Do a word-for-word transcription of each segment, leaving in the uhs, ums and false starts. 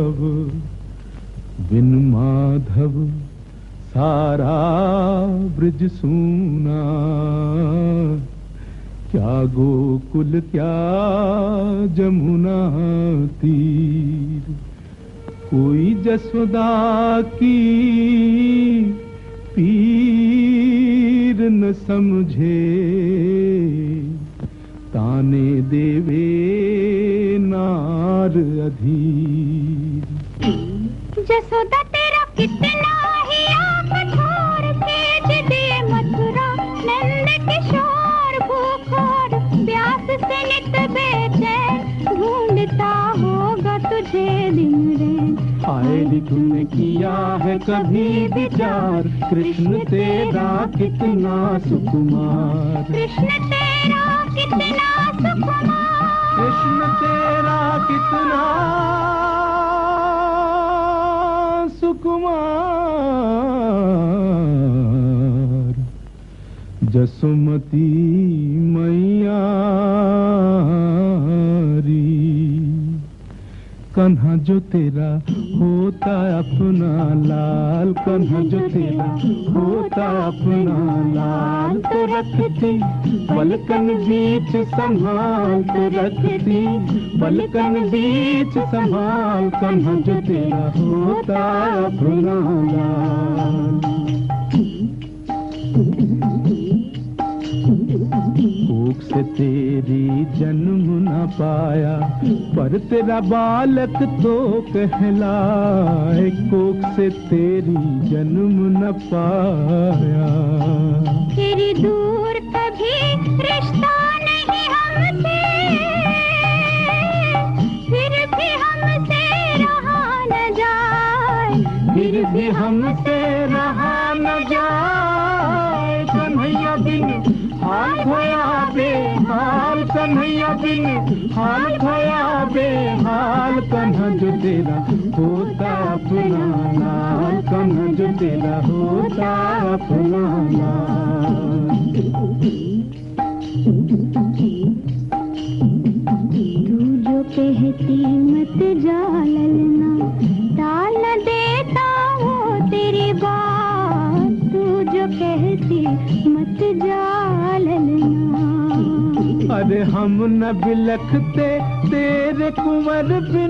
राघव बिन माधव सारा ब्रज सूना, क्या गोकुल क्या जमुना तीर, कोई जसोदा की पीर न समझे, ताने देवे नार अधीर। जसोदा तेरा कितना ही आप छोड़ के जिदे मथुरा, नंद किशोर भूखोर प्यास से नित बेचैन, ढूंढता होगा तुझे दिन रैन। हाय रे तूने किया है कभी विचार, कृष्ण तेरा कितना सुकुमार, कृष्ण तेरा कितना सुकुमार, कृष्ण तेरा कितना सुकुमार। जसुमती मैया कन्हा जो तेरा होता अपना लाल, कन्हा जो तेरा होता अपना लाल, तो रखती पलकन बीच संभाल, तो रखती पलकन बीच संभाल, कन्हा जो तेरा होता अपना लाल। कोख से तेरी जन्म न पाया, पर तेरा बालक तो कहलाए, कोख से तेरी जन्म न पाया। तेरी दूर कभी रिश्ता नहीं हमसे, फिर भी हमसे रहा न जाए, फिर भी हमसे रहा न जाए। कन्हैया बिन हाल खोया बेहाल, कन्हैया बिन हाल खोया बेहाल, कन्हा जो तेरा होता अपना लाल, कन्हा जो तेरा होता अपना लाल। तू जो कहती मत जा ललना, टाल न देता वो तेरी बात, तू जो कहती मत जा ललना। अरे हम न बिलखते तेरे कुंवर बिन,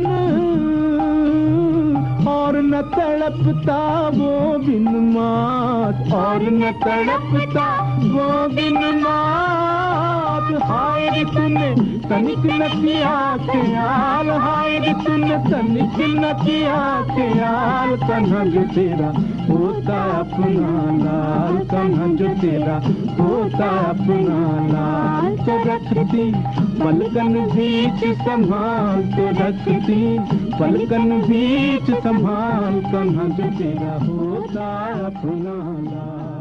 और न तड़पता वो बिन मात, और न तड़पता वो बिन मात। हाय रे तूने तनिक न किया ख्याल, हाय रे तूने तनिक न किया ख्याल, कन्हा जो तेरा होता अपना लाल, कन्हा जो तेरा होता अपना लाल, तो रखती पलकन बीच संभाल, तो रखती पलकन बीच संभाल, कन्हा जो तेरा होता अपना लाल।